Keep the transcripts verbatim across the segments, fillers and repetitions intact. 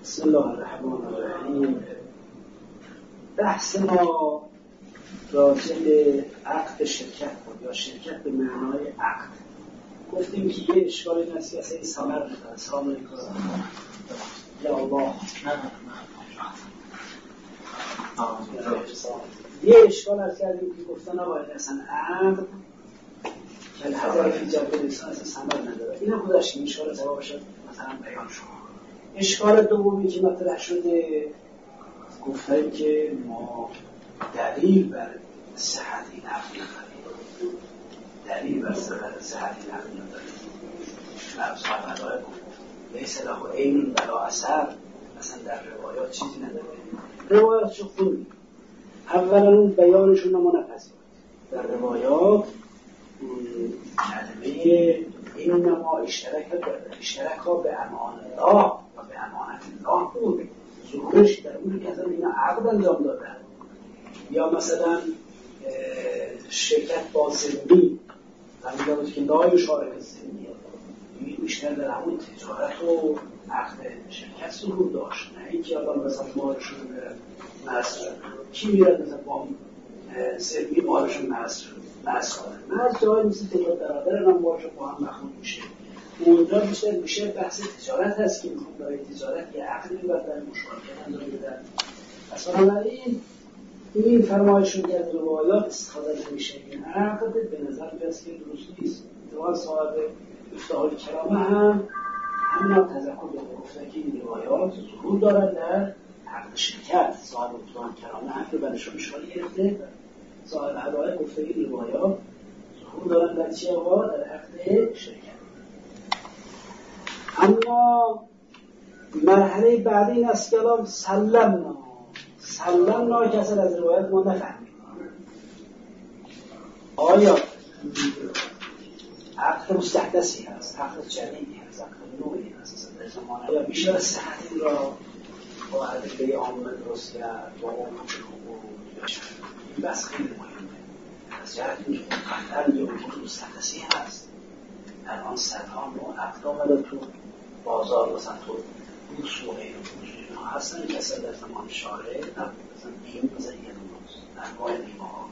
بسم الله الرحمن الرحیم. بحث ما راجع به عقد شرکت بود یا شرکت به معنای عقد. گفتیم که یه اشکال این است که اصلا این سامر نداره. سلام علیکم یا الله. یه اشکال از کردیم که گفتن آقای اصلا عقد که الحضر فی جبه لیسان اصلا سامر نداره. این هم خودش این اشکال جواب شد مثلا بیان شد. اشکال دومی که مطرح شده گفتیم که ما دلیل بر صحت این عقد نداریم. دلیل بر صحت این عقد نداریم. و صاحب مداره گفت لیس له عین ولا اثر. مثلا در روایات چیزی نداره. روایات چه خوبی. اولا اون بیانشون رو ما نپذیریم. در روایات کلمه اینما اشترک اشترک ها به امان الله و به امانت الله بود. ظهورش در اون که اصلا اینا عقد انجام دادن. یا مثلا شرکت با ذمی و میگه که لا یشارک ذمی این بیشتر در همون تجارت و عقد شرکت ظهور داشت. نه اینکه الان مثلا مالشون مرز شد. کی میرد مثلا با ذمی مالشون مرز شد. مرز کنه. مرز جایی مثل تجارت برادر هم مالشون با هم مخلوط میشه. اونجا بیشتر میشه بحث تجارت هست که میخوام برای تجارت یه عقلی باید در مشارکت انجام بدن. پس بنابراین این فرمایشون که از روایات استفاده نمیشه این عقد به نظر میاد که درست نیست. دوان صاحب افتحال الکرامه هم همین تذکر به گفته که این روایات ظهور دارد در عقد شرکت. صاحب افتحال الکرامه هم که برشون اشاره گرفته صاحب هدایت گفته این روایات ظهور دارد در چی آقا؟ در عقد شرکت. اما مرحله بعدی این است که الان سلمنا سلمنا که اصلا از روایت ما نفهمیم آیا عقد مستحدثی هست، عقد جدیدی هست، عقد نوعی هست در زمانه یا میشه صحت این را با ادله عامه درست کرد با اون این بحث خیلی مهمه. از جهت این قطعا یا وجود مستحدثی هست. در آن صدها نوع عقد آمده تو بازار مثلا تو بوس و غیر بوس اینا هستن که اصلا در زمان شارع مثلا بیم مثلا یه نوز انواع بیمه ها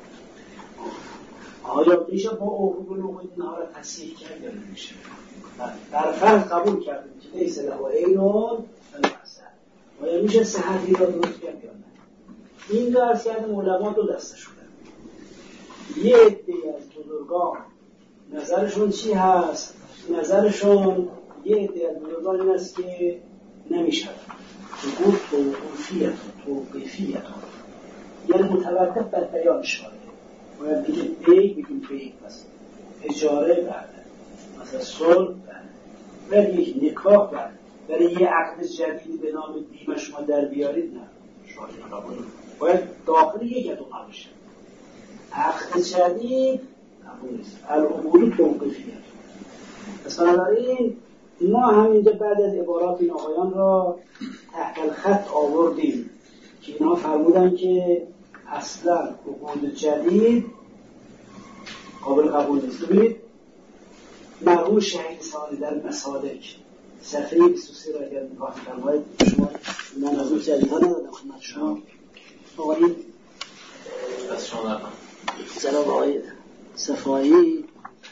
آیا میشه با عقوق و نوع اینها را تصحیح کرد یا نمیشه؟ در فرض قبول کردیم که لیس له عین ولا اثر. آیا میشه صحتی را درست کرد یا نه؟ این درس کردیم علما دو دسته شدن. یه عده از بزرگان نظرشون چی هست؟ نظرشون یه عده از بزرگان این است که نمیشه حقوق توقیفیت توقیفیت یعنی متوقف بر بیان شاره. باید بگیم بی بگیم بی مثلا اجاره برده مثلا صلح برده باید یک نکاح برده برای یه عقد جدیدی به نام بیمه شما در بیارید نه شاره نقابل باید داخل یک از اونها بشه. عقد جدید قبول نیست. العقود توقیفیت. پس بنابراین ما همینجا بعد از عبارات این آقایان را تحت الخط آوردیم که اینا فرمودن که اصلا عقود جدید قابل قبول نیست. ببینید مرحوم شهید ثانی در مسالک صفحه بیست و سه را اگر نگاه فرمایید شما من از اون جدیدها ندادم خدمت شما آقایین از شما دارم جناب آقای صفایی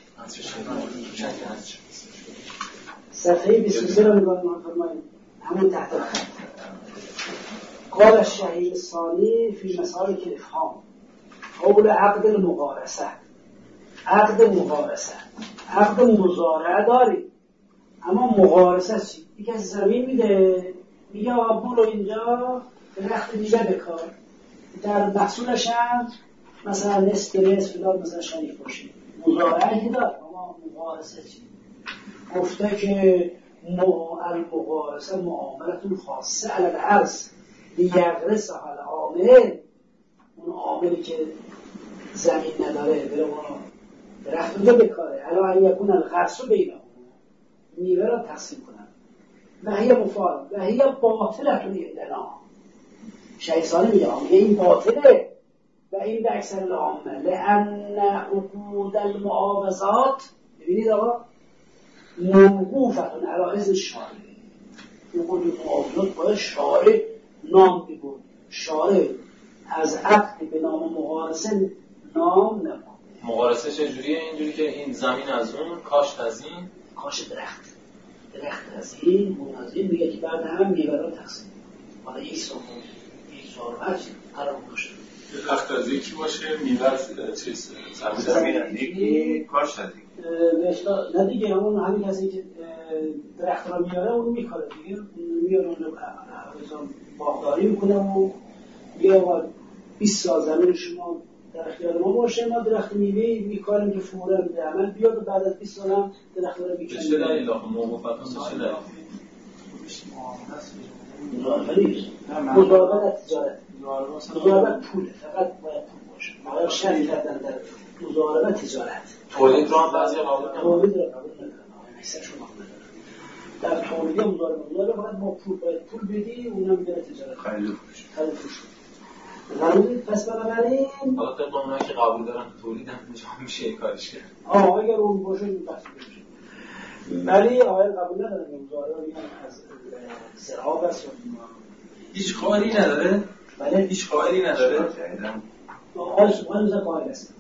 صفحه بیست و سه را نگاه فرمایید همون تحت الخط قال الشهید الثانی فی مسالک الافهام قول عقد المغارسه. عقد مغارسه عقد مزارعه داری اما مغارسه چی؟ یکی از زمین میده میگه برو اینجا درخت دیگه بکار در محصولش هم مثلا نصف نصف دار مثلا شریف باشی. مزارعه دار اما مغارسه چی؟ گفته که المغارسه معاملتون خاصه علی العرض لیغرس علی عامل. اون عاملی که زمین نداره بره اون درخت رو بکاره علی ان یکون الغرس بینهم میوه را تقسیم کنن و هی مفاد و هی باطلتون عندنا. شیخ ثانی میگه این باطله و این به اکثر العامه لان عقود المعاوضات ببینید آقا موقوفتون علی اذن الشارع عقود معاوضات باید شارع نام ببود. شارع از عقد به نام مقارسه نام نبود. مقارسه چجوریه؟ اینجوری که این زمین از اون، کاشت از این، کاشت درخت درخت از این، اون از این، میگه که بعد هم میوه را تقسیم. حالا یک سال یک سال هرچی قرار باشه. درخت از یکی باشه، میوه از چیز زمین از یکی، کاشت از یکی. نه دیگه همون همین کسی که درخت را میاره اون میکاره دیگه، میاره اون باغداری میکنه و میاره بیست سال زمین شما در اختیار ما باشه، ما درخت میوه میکاریم که فورا به عمل بیاد و بعد از بیست سال هم درخت را میکنیم. چه دلیل آخه موقوفت هست چه دلیل؟ مضاربت از تجارت، مضاربت پوله، فقط باید پول باشه. مقدار شرط کردن در مضاربت تجارت. تولید را هم بعضی قبول ندارن. تولید را قبول ندارن. اکثرشون قبول ندارن. در تولید مضاربت مضاربت فقط ما پول باید پول بدی، اونم میره تجارت. خرید و فروش. خرید و فروش. ضروری پس بنابراین حالا طبق اونایی که قبول دارن تولید هم اینجا میشه یک کارش کرد. آه اگر اون باشه این بحث میشه. ولی آقای قبول ندارن که مضاربت میگن از سراب است. هیچ قائلی نداره؟ بله هیچ قائلی نداره؟ آقای سبحان مثلا قائل است.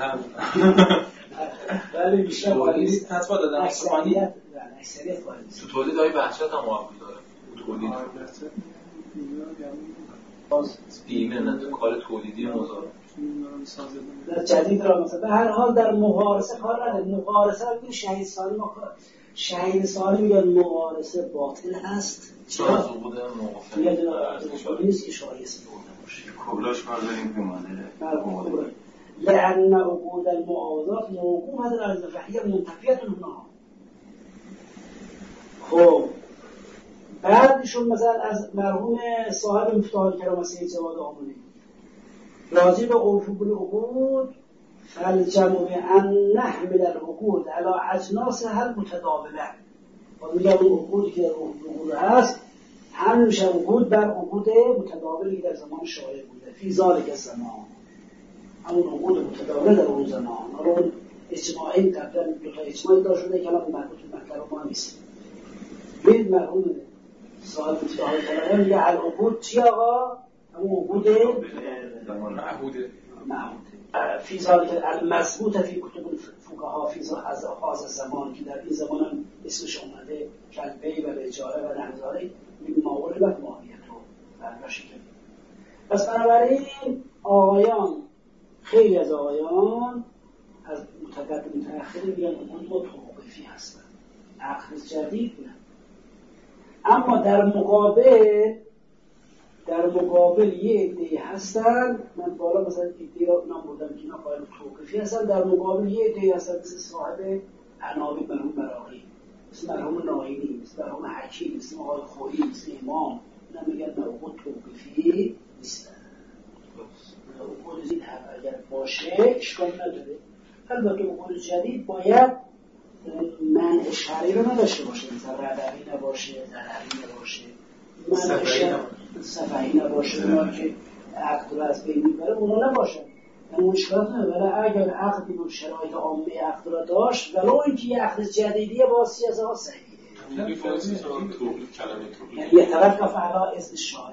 ولی بیشتر قائل است. فتوا دادن اکثریت اکثریت قائل است. تو تولید های بحثات هم قبول داره. تولید بیمه نه تو کار تولیدی مضاربت. در جدید را مثلا به هر حال در مقارسه کار نداره. مقارسه میگه شهید سالی ما کار شهید سالی میگه مقارسه باطل هست. چرا از عقود موقوفه؟ میگه عقود نیست که شایعه بوده باشه. کبلاش کار داریم که مانده. لأن عقود المعاوضات موقوفة على الفحية منتفية هنا. خب بعدشون مثلا از مرحوم صاحب مفتاح الکرام سید جواد آمونی راجع به عرف العقود فالجمع بأن نحمل العقود على اجناسها المتداوله. و میگه اون عقودی که در عقود هست هم میشه عقود بر عقود متداولی در زمان شارع بوده فی ذالک الزمان، همون عقود متداول در اون زمان. حالا اون اجتماعی قبلا دو تا اجتماعی داشت شده که الان مربوط به مطلب ما نیست. ببین مرحوم صاحب مفتاح الکرام میگه العقود چی آقا؟ همون عقود معهوده معهوده فی ذالک المثبوت فی کتب الفقها فی از آغاز زمان که در این زمان هم اسمش اومده کلبی و اجاره و نحوزاره ماورد و ماهیت رو برداشت کرد. پس بنابراین آقایان خیلی از آقایان از متقدم متأخر میگن عقود ما توقیفی هستن، عقد جدید نه. اما در مقابل در مقابل یه عده‌ای هستن، من بالا مثلا عده‌ای را نام بردم که اینا قائل توقیفی هستن، در مقابل یه عده‌ای هستن مثل صاحب عناوین مرحوم مراغی، مثل مرحوم ناینی، مثل مرحوم حکیم، مثل آقای خویی، مثل امام، اینا میگن عقود توقیفی نیستن. عقود جدید اگر باشه اشکال نداره. البته عقود جدید باید منع شرعی رو نداشته باشه، مثلا ربوی نباشه، ضرری نباشه، صفحی نباشه، اونا که عقد رو از بین میبره اونا نباشن. اون اشکالات نداره. ولی اگر عقدی رو شرایط عامه عقد رو داشت ولو اینکه یه عقد جدیدیه با سیاسه ها صحیحه. یعنی یتوقف علی اذن الشارع.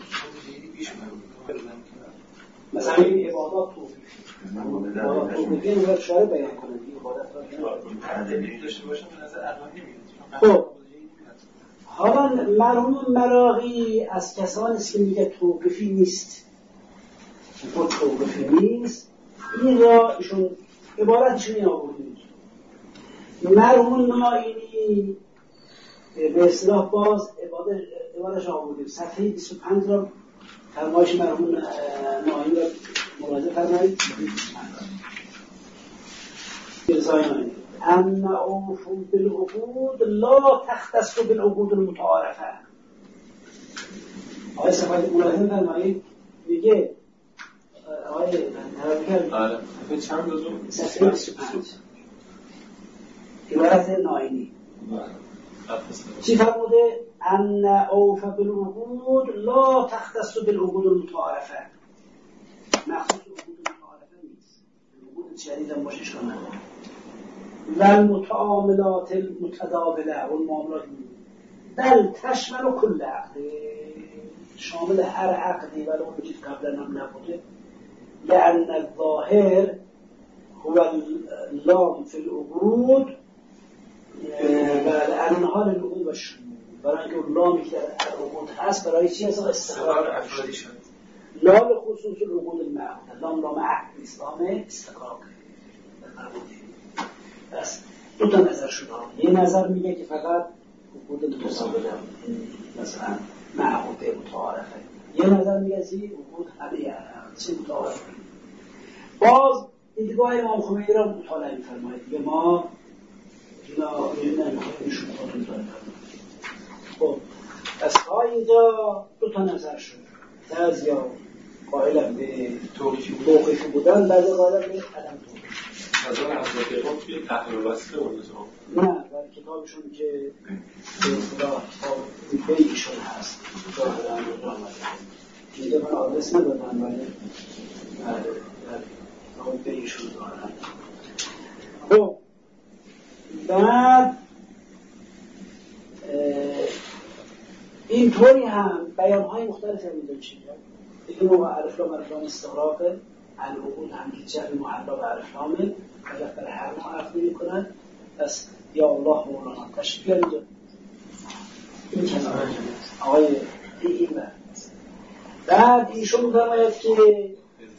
مثلا این عبادات توفیقی عبادات توفیقی رو باید شارع بیان کنه که عبادت را داشته باشن به نظر الان نمیاد. خب حالا مرحوم مراغی از کسانی است که میگه توقیفی نیست، خود توقیفی نیست، این را ایشون عبارتشون این آوردید. مرحوم ناینی به اصطلاح باز عبارتش آوردید. صفحه بیست و پنج را فرمایش مرحوم ناینی را مراجعه فرمایید. برزایانی ان اوفوا بالعقود لا تختص بالعقود المتعارفه. آقای صفحه ملاحظه فرمایید میگه آقای نرابکر آره چند دوزو صفحه بیست و پنج عبارت ناینی چی فرموده؟ ان اوفوا بالعقود لا تختص بالعقود المتعارفه. مخصوص عقود متعارفه نیست، عقود جدید هم باشش کنن و المتعاملات المتداوله و المعاملات بل تشمل کل عقد، شامل هر عقدی ولی اون چیز قبلا هم نبوده. لأن الظاهر هو اللام في العقود و لأنها للعقود و شمول، برای اینکه لامی که در عقود هست برای چی هست؟ استقرار افرادی شد. لا به خصوص العقود المعقود، لام لام عقد نیست، لام استقرار. بس دو تا نظر شده. یه نظر میگه که فقط عقود متساویه، مثلا معقود متعارفه. یه نظر میگه چی عقود همه چی متعارفه. باز دیدگاه امام خمینی را مطالعه می‌فرمایید که ما اینا نمی‌خوایم ایشون مطالعه کنیم. خب از اینجا دو تا نظر شد. بعضیا قائل به توقیفی بودن، بعضی قائل به عدم توقیف. نظر از دقیقا توی تحریر وصله بوده نه، در کتابشون که به اصطلاح کتاب بیشون هست ظاهرا آمده. اینجا من آدرس ندادم ولی در کتاب بیشون ظاهرا. خب بعد اینطوری هم بیانهای مختلف هم میدون چیه دیگه موقع عرفلام عرفلام استغراقه العقود هم که جهل محلا به عرفلامه بالاخره هر ما عرف می کنن. پس یا الله مولانا تشکیل اینجا این کنار آقای این بر بعد ایشون می‌فرماید که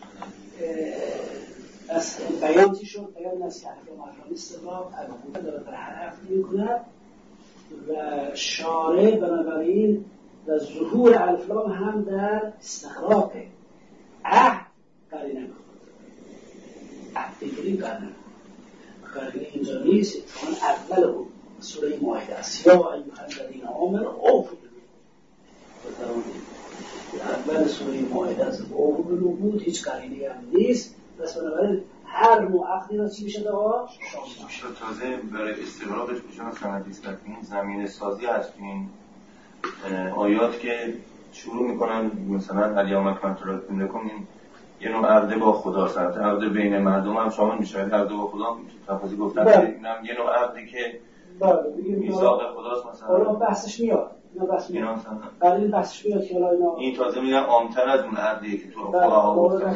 از بیان چی شد؟ بیان است که عرفلام عرفلام استغراق العقود داره در هر عرف می کنن و شارع بنابراین و ظهور الفلام هم در استقراقه. عهد قرینه میخواد، عهد بگیری قرینه قرینه اینجا نیست. اتفاقا اول او سوره مائده است، یا ایها الذین آمنوا اوفوا بالعقود. اول سوره مائده است، اوفوا بالعقود، هیچ قرینه هم نیست. پس بنابراین هر نوع عقدی را چی میشه دوا؟ شامل میشه. تازه برای استقراقش میشه مثلا حدیث که این زمینه سازی هست، این آیات که شروع میکنن مثلا الیوم اکملت لکم، این یه نوع عقد با خدا است. عقد بین مردم هم شامل میشه، عقد با خدا تفاصیل گفتن که اینم یه نوع عقدی که میثاق خداست مثلا. حالا بحثش میاد، اینا بحث میاد. بعد این بحثش میاد که حالا اینا این تازه میگن عام‌تر از اون عقدی که تو فقها گفتن.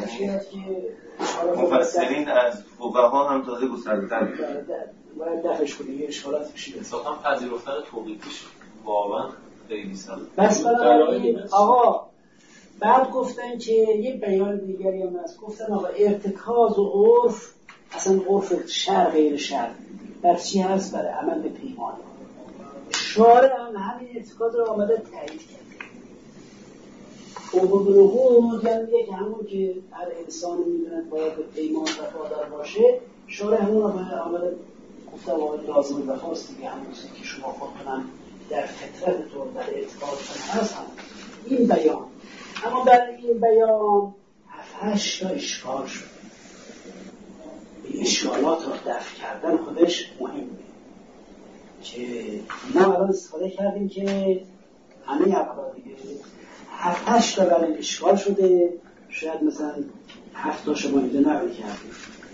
مفسرین از فقها هم تازه گسترده‌تر میشه. باید دفعش کنیم یه اشکالات میشه. اصلا پذیرفتن توقیفیش واقعا خیلی سخته. بس بنابراین آقا بعد گفتن که یه بیان دیگری هم هست، گفتن آقا ارتکاز و عرف، اصلا عرف شرع غیر شرع در چی هست؟ برای عمل به پیمان. شارع هم همین ارتکاز رو آمده تایید کرده. اوبو بالعقود یعنی میگه که همون که هر انسان میدونه باید به پیمان وفادار باشه، شارع همون رو آمده گفته واقعا لازم وفاست دیگه، همون که شما خودتونم در فطرتتون در اعتقادتون هست هم این بیان. اما در این بیان هفتش تا اشکال شده. این اشکالات رو دفع کردن خودش مهمه که ما الان استفاده کردیم که همه عقبات دیگه هفتش تا برای اشکال شده، شاید مثلا هفت تا شما اینجا نقل کردیم.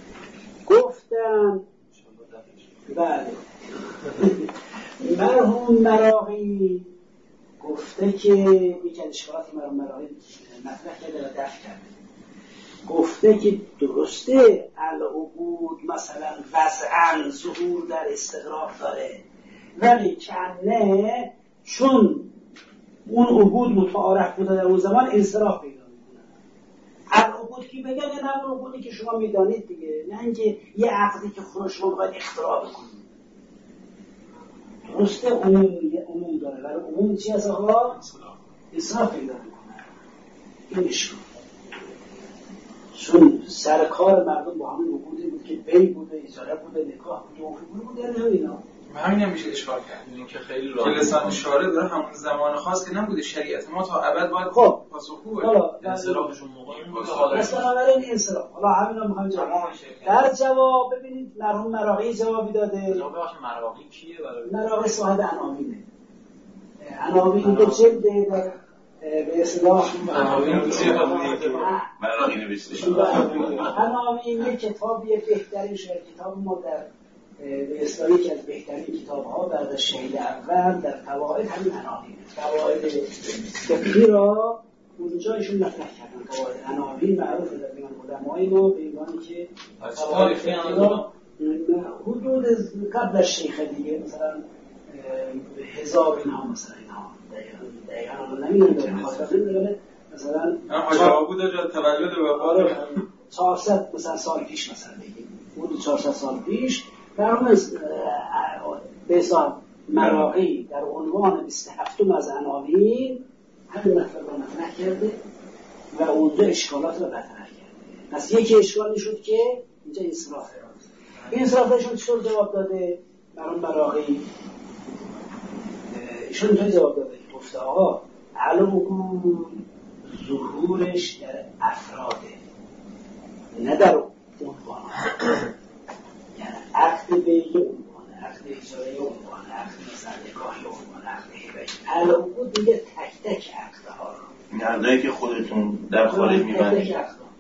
گفتم بله مرحوم مراغی گفته که یکی از اشکالاتی مرحوم مراغی مطرح کرده و دفع کرده، گفته که درسته العقود مثلا وضعاً ظهور در استغراق داره، ولی کنه چون اون عقود متعارف بوده در اون زمان انصراف پیدا میکنه. العقود که بگه نه اون عقودی که شما میدانید دیگه، نه اینکه یه عقدی که خود شما باید اختراع بکنید. درسته عموم عموم داره، ولی عموم چی از آقا؟ انصراف پیدا میکنه. این اشکال چون سر کار مردم با همین عقودی بود که بی بوده، اجاره بوده، نکاح بوده، عقود بوده، نه اینا. همین هم میشه اشکال کرد. این که خیلی راحت لسان شارع داره همون زمان خاص که نبوده، شریعت ما تا ابد باید خب پاسخگو باشه. حالا انصرافشون موقعی مثلا برای انصراف حالا همینا میخوام جواب در جواب ببینید مرحوم مراغی جوابی داده. جواب مراغی کیه؟ برای مراغی صاحب عناوینه. عناوین دو جلد در به اصطلاح مراغی نوشته. عناوین یک کتابیه، بهترین شعر کتاب ما در به اصطلاح یکی از بهترین کتاب‌ها بعد از شهید اول در قواعد همین عناوین قواعد فقهی را اونجا ایشون مطرح کردن. قواعد عناوین معروف در بین علمای ما به عنوان که قواعد فقهی را حدود قبل از شیخ دیگه مثلا هزار اینها مثلا اینها دقیقا رو نمیدونم داریم خاطر نمیدونه مثلا حاجه بود جا تولد و آره چهارصد مثلا سال پیش مثلا بگیم حدود چهارصد سال پیش در اون به حساب مراقی در عنوان بیست و هفتم از عناوین همین مطلب رو مطرح کرده و اونجا اشکالات رو مطرح کرده. پس یکی اشکال میشد که اینجا اسرافه این اسرافشون چطور جواب داده برای مراقی ایشون اینطوری جواب داده که گفته آقا علوم ظهورش در افراده نه در عنوان یعنی عقد بیعی عنوان عقد اجاره عنوان عقد مثلا نکاح عنوان عقد هبه علوم دیگه تک تک عقدها این عقدهایی که خودتون در خارج میبندید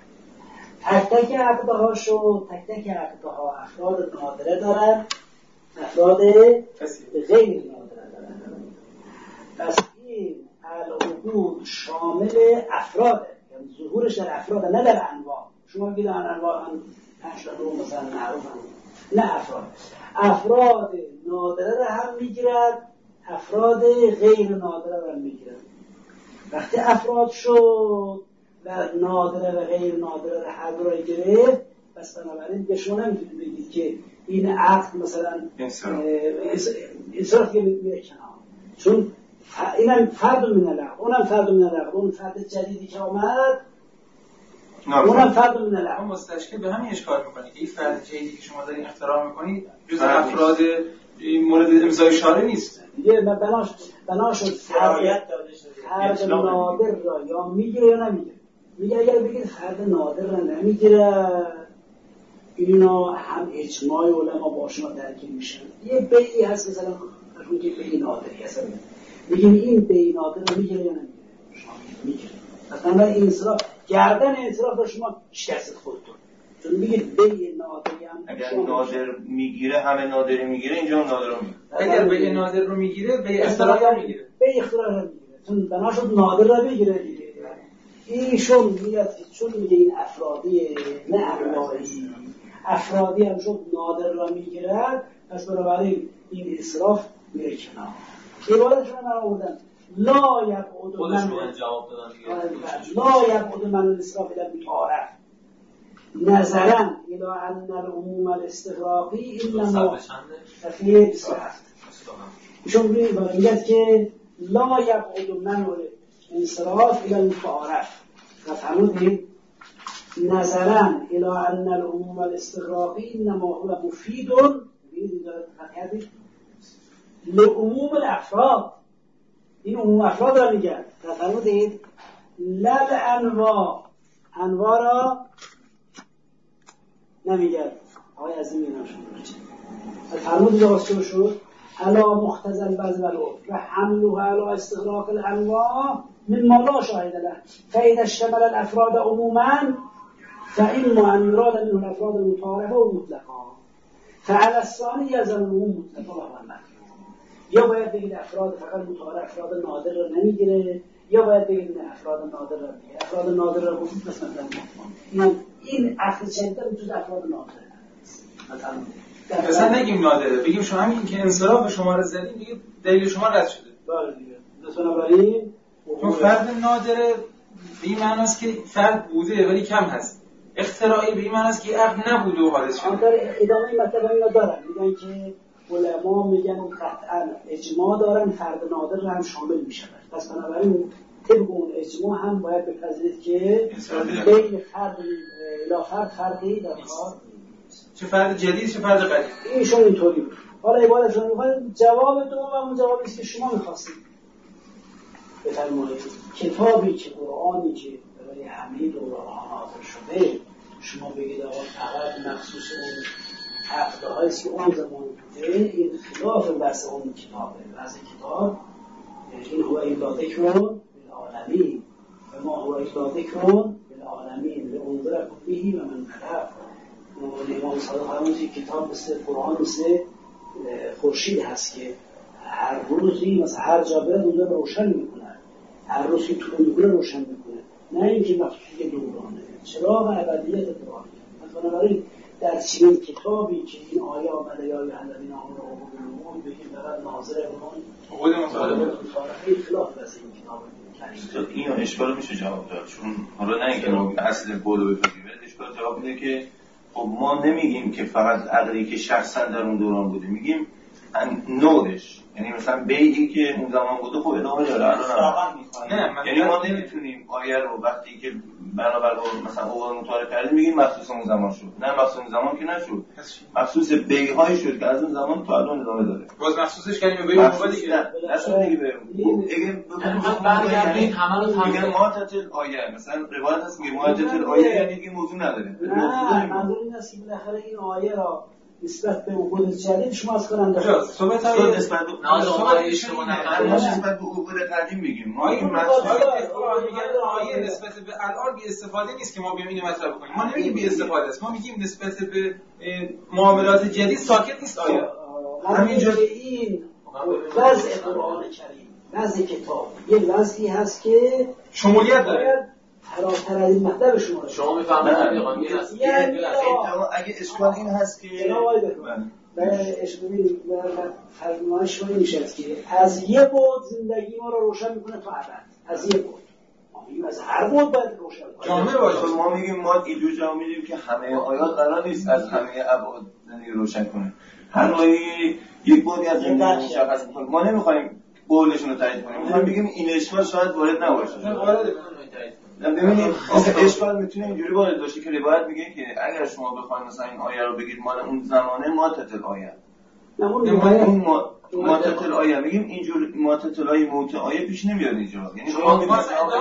تک تک عقدها شو تک تک عقدها افراد نادره دارن افراد غیر نادره دارن. پس این العقود شامل افراده یعنی ظهورش در افراده نه در انواع. شما بگید انواع هم پنج تا رو مثلا معروف هم نه افراد افراد نادره را هم میگیرد افراد غیر نادره را هم میگیرد. وقتی افراد شد و نادره و غیر نادره را هر دو را گرفت پس بنابراین دیگه شما نمیتونید بگید که این عقد مثلا انصراف که میره کنار چون اینم فرد من العقد اونم فرد من العقد اون فرد جدیدی که آمد اونم فرد من العقد مستشکل به همین اشکال میکنه که این فرد جدیدی که شما دارین اختراع میکنید جز افراد مورد امضای شارع نیست دیگه بناش بناشد فرد فرد نادر را یا میگیره یا نمیگیره. میگه اگر بگید فرد نادر را نمیگیره اینا هم اجماع علما با شما درگیر میشن. یه بیعی هست مثلا اون که بیع نادری هست میگیم این بیع نادر رو میگیره یا نمیگیره شما میگیره. مثلا برای انصراف گردن انصراف رو شما شکست خودتون چون میگید بیع نادری هم اگر نادر میگیره همه نادری میگیره اینجا هم نادر رو میگیره. اگر بیع نادر رو میگیره بیع اختراع رو میگیره بیع اختراع رو میگیره چون بناشد نادر رو میگیره دیگه. ایشون میگه چون میگه این افرادی نه انواعی افرادی هم شد نادر را میگیرد پس بنابراین این اسراف میره کنار. عبارتشون من آوردن لا یبعد من جواب دادن لا یبعد من الاسراف الى المتعارف نظرا الى ان العموم الاستغراقی انما فی بیست و هفت ایشون میگه که لا یبعد من الاسراف الى المتعارف فهمونید نظرا الى ان العموم الاستغراقی انما هو مفید لعموم الافراد این عموم افراد را میگن فرمودید لب انواع انواع را نمیگن آقای عظیم اینا شد فرمودید آسکو شد علا مختزل البعض و حملها علا استغراق الانواع من ما لا شاهد له فإذا اشتمل الافراد عموما فإما أن يراد منه الأفراد المتعارفة ومطلقا فعلى الثاني يلزم العموم مطلقا وهو المطلق. یا باید بگید افراد فقط متعارف افراد نادر رو نمیگیره یا باید بگید نه افراد نادر رو میگیره. افراد نادر رو گفتید مثلا این این عقد چنده وجود افراد نادر مثلا مثلا نگیم نادره بگیم شما همین که انصراف شما رو زدیم دیگه دلیل شما رد شده. بله دیگه بنابراین چون فرد نادره به این معناست که فرد بوده ولی کم هست. اختراعی به این معناست که عقد نبوده و حادث شده. در ادامه مطلب اینا دارن میگن که علما میگن قطعا اجماع دارن فرد نادر رو هم شامل میشن. پس بنابراین طبق اون اجماع هم باید بپذیرید که بین فرد الی فرد فردی در کار چه فرد جدید چه فرد قدیم. اینشون اینطوری بود. حالا عبارتشون میگن جواب دوم همون جوابی است که شما می‌خواستید. بفرمایید کتابی که قرآنی که برای همه دوران نازل شده شما بگید آقا فقط مخصوص اون عقدهایی است که اون زمان بوده این خلاف بحث اون کتابه. بحث کتاب این هو الا ذکر للعالمین و ما هو الا ذکر للعالمین لانذرکم به و من بلغ امام صادق همون کتاب مثل قرآن مثل خورشید هست که هر روزی مثلا هر جا بره روزه روشن میکنه، هر روز که طول میکنه روشن میکنه، نه اینکه مخصوص یه دورانه. چراغ ابدیت قرآن مثلا برای در چنین کتابی که این آیه آمده یا الذین آمنوا بالله بگیم فقط ناظر اون خود مطالبه خیلی خلاف از این کتاب کریم. اینو اشکال میشه جواب داد، چون حالا نه اینکه ما اصل بولو بپذیریم، اشکال جواب میده که خب ما نمیگیم که فقط عقلی که شخصا در اون دوران بوده، میگیم نوعش، یعنی مثلا بیعی که اون زمان بوده خب ادامه داره الان. نه یعنی ما نمیتونیم آیه رو وقتی که بنابر مثلا اول مطالعه کردیم میگیم مخصوص اون زمان شد، نه مخصوص اون زمان که نشد، مخصوص بیع‌های شد که از اون زمان تا الان ادامه داره. باز مخصوصش کردیم به بیع موقع دیگه نشد دیگه بریم اگه برگردید همه رو میگن ماتتل آیه، مثلا روایت هست میگه ماتتل آیه یعنی دیگه موضوع نداره. نه منظور این است که بالاخره این آیه را نسبت به عقود جدید شما از کننده اجازه صحبت های نسبت به نازوهای اشتباه نکنید، نسبت به عقود قدیم میگیم ما این مطلب میگن آیه نسبت به الان بی استفاده نیست که ما بیایم اینو مطرح کنیم. ما نمیگیم بی استفاده است، ما میگیم نسبت به معاملات جدید ساکت نیست آیه. همینجور که این وضع قرآن کریم وضع کتاب یه وضعی هست که شمولیت داره، فراتر از این مطلب شما شما میفهمید طریقانی هست. یعنی اگه اشکال این هست که جناب به اشکالی فرمایش می میشد که از یه بود زندگی ما رو روشن میکنه تا ابد، از یه بود ما میگیم از هر بود باید روشن جامع باشه. ما میگیم ما اینجور جا میگیم که همه آیات قرار نیست از همه ابعاد زندگی روشن کنه، هر آیه یک بودی از زندگی مشخص میکنه. ما نمیخوایم قولشون رو تایید کنیم، میخوایم بگیم این اشکال شاید وارد نباشه. وارد ببینید اشکال میتونه اینجوری وارد باشه که روایت میگه که اگر شما بخواید مثلا این آیه رو بگید مال اون زمانه ماتتل آیه، اون ماتتل آیه میگیم اینجور ماتتل آیه موت آیه پیش نمیاد اینجا. یعنی شما میگید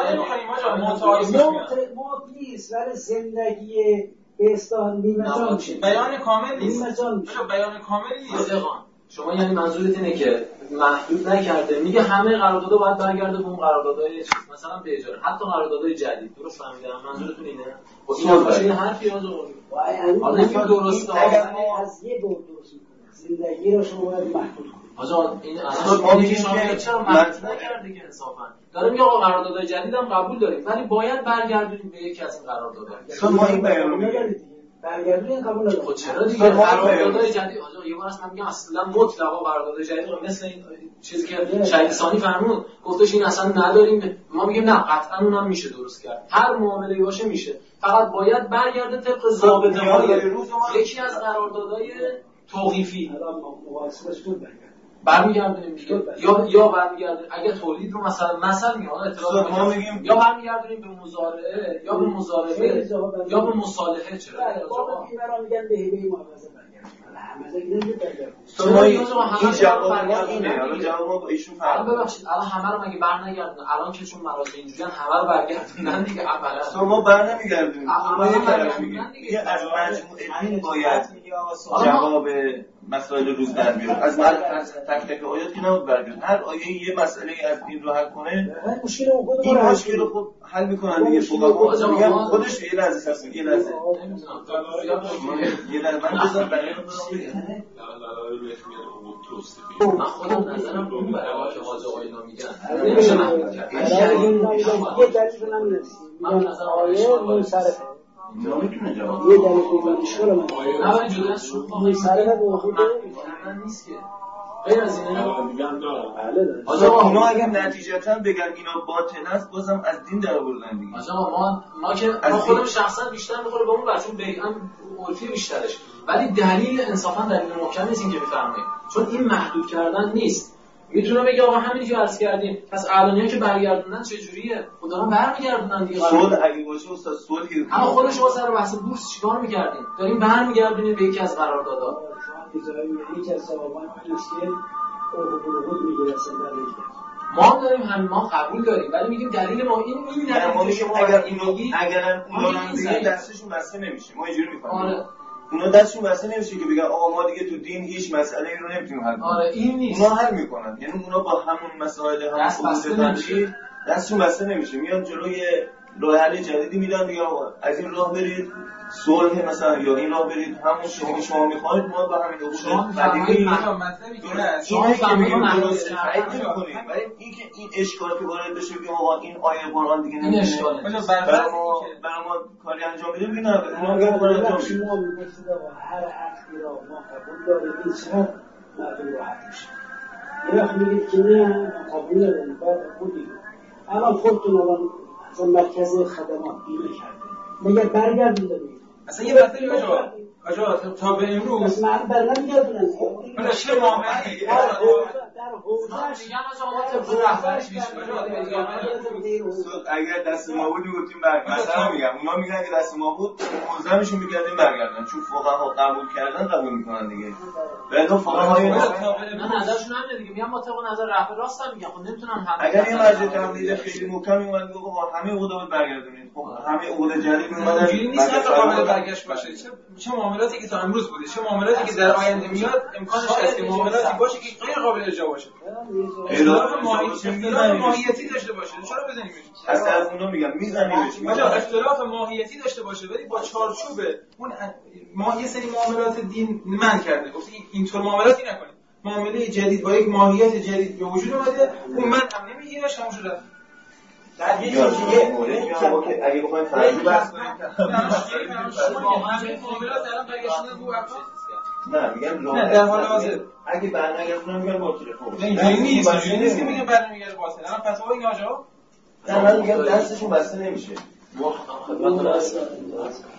موت نیست ولی زندگی به اصطلاح نیمه میشه، بیان کامل نیست، بیان کامل نیست. شما یعنی منظورت اینه که محدود نکرده، میگه همه قراردادها باید برگرده به اون قراردادهای چیز مثلا به اجاره، حتی قراردادهای جدید. درست فهمیدم منظورتون اینه؟ خب این باشه این حرفی از اون حالا اینکه درست اگر از یه بود درست میکنه زندگی رو شما باید محدود کنید. آقا این اصلا میگه شما چرا محدود نکردی که انصافا داره میگه آقا قراردادهای جدیدم قبول داریم ولی باید برگردونیم به یکی از این قراردادها. شما این بیان رو میگید برگردونین قبول نداره. خب چرا دیگه قراردادهای جدید آجا یه بار اصلا میگم اصلا مطلقا قراردادهای جدید مثل این چیزی که شهید ثانی فرمود گفتش این اصلا نداریم، ما میگیم نه قطعا اونم میشه درست کرد، هر معامله‌ای باشه میشه، فقط باید برگرده طبق ضابطه‌های یکی از قراردادهای توقیفی. الان مقایسهش بود برمیگردونیم دیگه یا یا برمیگردونیم اگه تولید رو مثلا مثلا میگم اعتراض ما میگیم یا برمیگردونیم به مزارعه یا به مزارعه یا به مصالحه. چرا آقا اینا میگن به هبه معاوضه برگردیم همه دیگه شما این جواب ما اینه، حالا جواب ما با ایشون فرق داره. ببخشید الان همه رو مگه برنگردونن؟ الان که چون مراسم اینجوریان همه رو برگردوندن دیگه عملا شما برنمیگردونید. ما یه طرف میگیم یه از مجموعه این باید جواب مسائل روز در بیاد، از تک تک آیات که نبود برگرد، هر آیه یه مسئله از این رو حل کنه مشکل این مشکل رو خب حل میکنن دیگه. فقها میگن خودش یه لحظه هست یه لحظه یه لحظه من بذار برای من من خودم نظرم اون برای که حاج آقای اینا میگن نمیشه محدود کرد. یه دلیل نمیرسیم من نظرم آیه منصرفه نمیتونه جواب یه دلیل دیگه اشکال من نه ولی جدا از شروع منصرفه به وجود من نیست که غیر از اینه میگم دارم بله داره. آقا اونا اگه نتیجتا بگن اینا باطل است بازم از دین در آوردن دیگه. آقا ما ما که ما خودم شخصا بیشتر میخوره به اون بچون بیان عرفی بیشترش، ولی دلیل انصافا دلیل محکم نیست این که میفرمایید، چون این محدود کردن نیست. میتونه بگه آقا همینی که عرض کردیم پس الانیا که برگردوندن چه جوریه؟ خدا رو برمیگردونن دیگه. صلح اگه باشه استاد صلح که اما خود شما سر بحث بورس چیکار می‌کردین؟ دارین برمیگردونین به یکی از قراردادها. یکی از سوابق اینست که عقود میگیره سنده ما هم داریم هم ما قبول داریم ولی میگیم دلیل ما این این دلیل شما اگر اینو اگر اونا رو دستشون بسته نمیشه ما اینجوری می‌کنیم. آره اونا دستشون بسته نمیشه که بگن آقا ما دیگه تو دین هیچ مسئله رو نمیتونیم حل کنیم. آره این نیست. اونا حل میکنن، یعنی اونا با همون مسائل هم دست بسته نمیشه. دستشون بسته نمیشه، میان جلوی راه حل جدیدی میدن دیگه آقا از این راه برید صلح مثلا یا این راه برید همون شما که شما میخواید ما با همین حقوق قدیمی مطلبی که نه شما فهمیدین درست تایید نمی‌کنید ولی اینکه این اشکال که وارد بشه بگیم آقا این آیه قرآن دیگه این اشکاله برای ما برای ما کاری انجام میدیم میگن اونا میگن کاری انجام میدیم شما میگفتید آقا هر عقدی را ما قبول داریم این چقدر مردم راحت میشه یه وقت میگید که نه ما قبول نداریم بعد خودی الان خودتون الان اصلا مرکز خدمات بیمه کرده مگر برگردون داریم اصلا یه مطلبی آجا آجا تا به امروز بس من بر نمیگردونن حالا چه معامله‌ای در حوزه‌اش میگن آجا ما طبق رهبرش میشیم اگر دست ما بود میگفتیم برگردن مثلا میگم اونا میگن که دست ما بود موزمشون میگردیم برگردن چون فقها قبول کردن قبول میکنن دیگه بعد فقهای نه نظرشون همینه دیگه میگن ما طبق نظر رهبر راست هم میگن خب نمیتونن همه اگر این مرجع تمدید خیلی محکمی اومد گفت همه عقود برگردونید خب همه عقود جدید اومدن اینجوری نیست که قابل برگشت باشه چه چه معاملاتی که تا امروز بوده چه معاملاتی که در آینده میاد امکانش هست که معاملاتی باشه که غیر قابل اجرا باشه اختلاف ماهیتی داشته باشه چرا بزنیمش اصلا از اونا میگم میزنیمش آجا اختلاف ماهیتی داشته باشه ولی با چارچوب اون ما یه سری معاملات دین من کرده گفت اینطور معاملاتی نکنید معامله جدید با یک ماهیت جدید به وجود اومده اون من هم نمیگیره شما شده در یه چیزیه که اگه بخوایم فرضی بحث کنیم معاملات الان برگشتن رو عقب نه میگم نه در حال حاضر اگه برنگردونم میگم باطله خب نه اینجوری نیست اینجوری نیست که میگم برنمیگرده باطله الان فتوا این آجا نه من میگم دستشون بسته نمیشه خدمت راست